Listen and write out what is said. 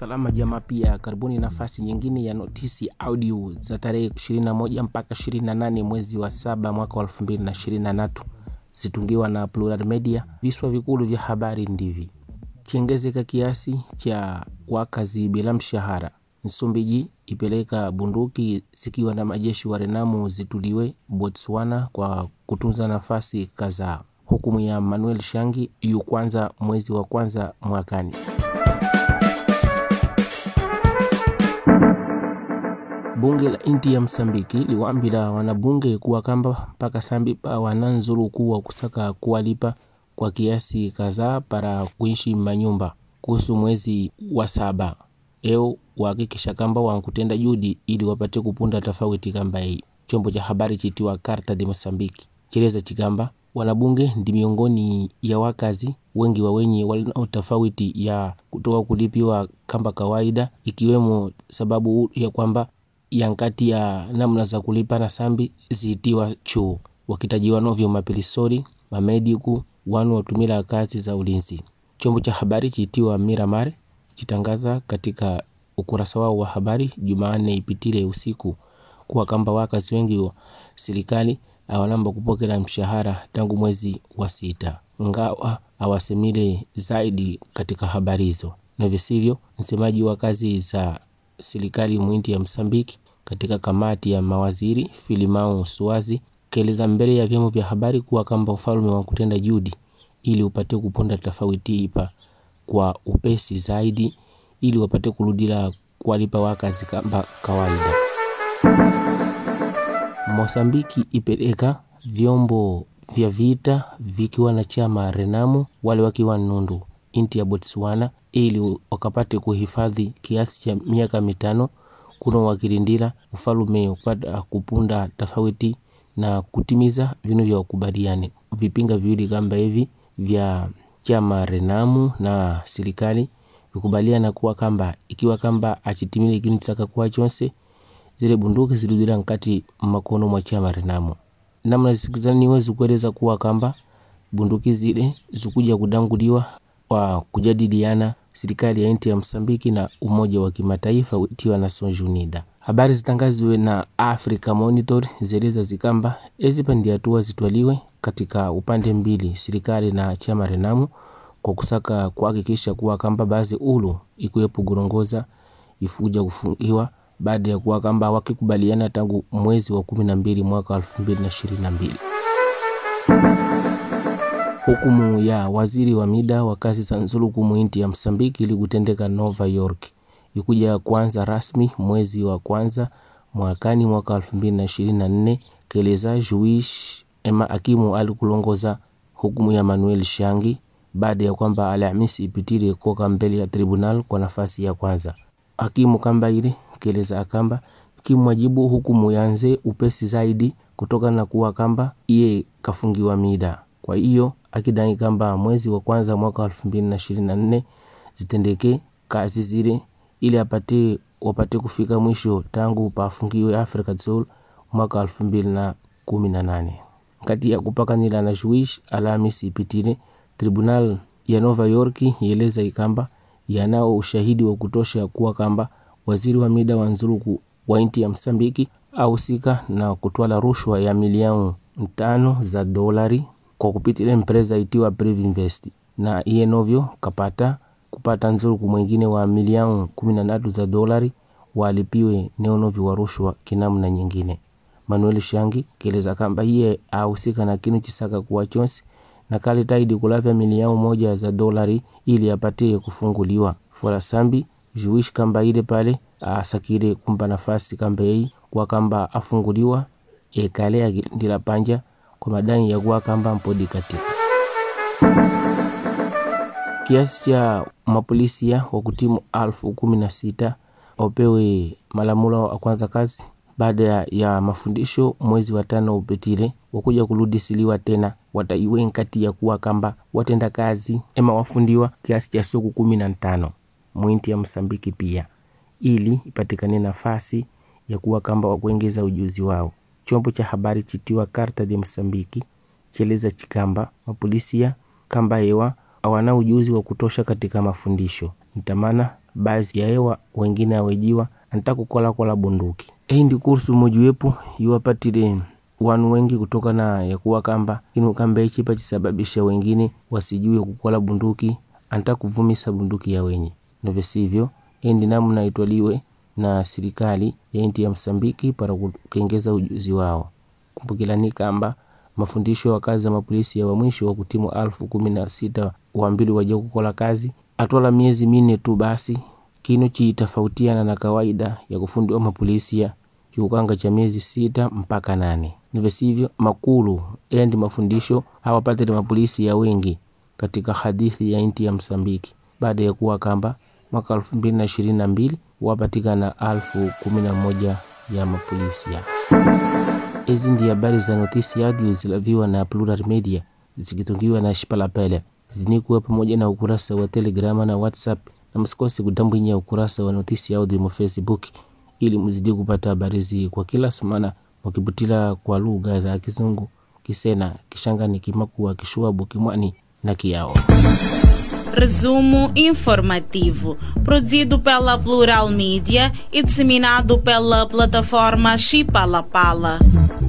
Salama jamaa, pia karibuni nafasi nyingine ya notisi audio za tarehe 21 mpaka 28 mwezi wa 7 mwaka 2023, zitungiwa na Plural Media. Viswa vikulu vya habari ndivi: chiongezeka kiasi cha wakazi bila mshahara. Msumbiji ipeleka bunduki zikiwa na majeshi wa Renamu zituliwe Botswana kwa kutunza nafasi kadhaa. Hukumu ya Manuel Shangi yu kwanza mwezi wa kwanza mwakani. Bunge la inti ya Msambiki liwambila wanabunge kuwa kamba mpaka sambi pa wananzuru kuwa kusaka kuwalipa kwa kiasi kadhaa para kuishi manyumba kuhusu mwezi wa 7. Eo wakikisha kamba wankutenda judi ili wapate kupunda tofauti kamba hii. Chombo cha habari chitiwa Carta de Mosambiki chileza chikamba wanabunge ndi miongoni ya wakazi wengi wa wenye walina tofauti ya kutoka kulipiwa kamba kawaida, ikiwemo sababu ya kwamba yankati ya namna za kulipa na sambi ziitiwa chuo, wakitajiwa novyo mapilisori, mamediku, wanu watumila kazi za ulinzi. Chombo cha habari chitiwa Miramar chitangaza katika ukurasa wao wa habari Jumanne ipitile usiku kuwa kamba wakazi wengi wa serikali awanamba kupokea mshahara tangu mwezi wa 6, ngawa awasemile zaidi katika habari hizo. Na visivyo, msemaji wa kazi za serikali mwinti ya Msambiki katika kamati ya mawaziri Filimao Suazi keleza mbele ya vyombo vya habari kuwa kamba ufalme wa kutenda judi ili upate kuponda tofauti ipa kwa upesi zaidi ili wapate kurudila kuwalipa wakazi kamba kawaida. Mosambiki ipeleka vyombo vya vita vikiwa na chama Renamu wale wakiwa nundu inti ya Botswana ili wakapate kuhifadhi kiasi cha miaka 5 kuno wakilindila ufalume upata kupunda tofauti na kutimiza vinu vya kubaliane. Vipinga viwili kamba hivi vya chama Renamu na serikali vikubaliana kuwa kamba ikiwa kamba achitimile kinu tsaka kwa chonse zile bunduki ziludila nkati makono mwa chama Renamu. Namna zikizani wezu kueleza kuwa kamba bunduki zile zikuja kudanguliwa kwa kujadiliana serikali ya inti ya Msambiki na umoja wa kimataifa utiwa na Nations Unidas. Habari zitangaziwe na Africa Monitor zeleza zikamba ezipandi hatua zitwaliwe katika upande mbili, serikali na chama Renamu, kwa kusaka kuhakikisha kuwa kamba baadhi ulu ikuwepo gurongoza ifuja kufungiwa baada ya kuwa kamba wakikubaliana tangu mwezi wa 12 mwaka 2022. Hukumu ya waziri wa mida wa kazi za nzuluku mwinti ya Msambiki ili kutendeka Nova York ikuja kwanza rasmi mwezi wa kwanza mwakani mwaka 2024. Keleza Juish ema akimu alikulongoza hukumu ya Manuel Shangi baada ya kwamba Alhamisi ipitile koka mbele ya tribunal kwa nafasi ya kwanza. Hakimu kamba ile keleza akamba kimwajibu hukumu yanze upesi zaidi kutoka na kuwa kamba iye kafungiwa mida. Kwa hiyo akidai kamba mwezi wa kwanza mwaka 2024 zitendeke kazi zile ili wapate kufika mwisho tangu pafungiwe Africa Sul mwaka 2018. Kati ya kupakanila na Juish Alhamisi ipitile, tribunal ya Nova York yeleza ikamba yanao ushahidi wa kutosha kuwa kamba waziri wa mida wa nzuluku wa inti ya Msambiki ahusika na kutwala rushwa ya milioni 5 za dolari kwa kupitile empresa itiwa Privinvest, na iye novyo kupata nzuluku mwingine wa milioni 13 za dolari walipiwe neonovyo wa rushwa kinamna nyingine. Manuel Shangi keleza kamba iye ahusika na kinu chisaka kuwa chonsi na kali taidi kulavya milioni 1 za dolari ili apate kufunguliwa. Fora sambi Juish kamba ile pale asakile kumpa nafasi kamba hii kwa kamba afunguliwa ekalea ndila panja kwa madai ya kuwa kamba mpodi katika. Kiasi cha mapolisia wa kutimu 16,000 wapewe malamula wa kwanza kazi baada ya mafundisho mwezi wa 5 upetile wakuja kurudisiliwa tena wataiwe nkati ya kuwa kamba watenda kazi ema wafundiwa kiasi cha siku 15 mwinti ya Msambiki pia ili ipatikane nafasi ya kuwa kamba wakuengeza ujuzi wao. Chombo cha habari chitiwa Carta de Mosambiki cheleza chikamba mapolisia kamba hewa hawana ujuzi wa kutosha katika mafundisho, nitamana baadhi ya hewa wengine awejiwa antakukola bunduki. Hii ndi kursu mojuwepo yuwapatile wanu wengi kutoka na ya kuwa kamba kinu kamba ichipa chisababisha wengine wasijue kukola bunduki antakuvumisa bunduki ya wenye novyo sivyo. Hii ndi namna itwaliwe na serikali ya inti ya Msambiki para kukengeza ujuzi wao. Kumbukilani kamba mafundisho wa kazi za mapolisi ya wa mwisho wa kutimu 16,000 wambili waje kukola kazi atwala miezi 4 tu basi, kinu chitafautiana na kawaida ya kufundiwa mapolisi ya kiukanga cha miezi 6 mpaka 8. Ndivyo sivyo makulu endi mafundisho hawapatile mapolisi ya wengi katika hadithi ya inti ya Msambiki baada ya kuwa kamba mwaka 2022 wapatika na 11,000 ya mapolisi ya. Hizi ndi habari za notisi audio zilaviwa na Plural Media zikitungiwa na Shipalapele. Zinikuwa pamoja na ukurasa wa Telegrama na WhatsApp, na msikose kutambwinya ukurasa wa notisi audio mu Facebook ili mzidi kupata habari zi kwa kila semana mkibutila kwa lugha za Kizungu, Kisena, Kishangani, Kimakua, Kishuabu, Kimwani na Kiao. Resumo informativo, produzido pela Plural Media e disseminado pela plataforma Chipalapala.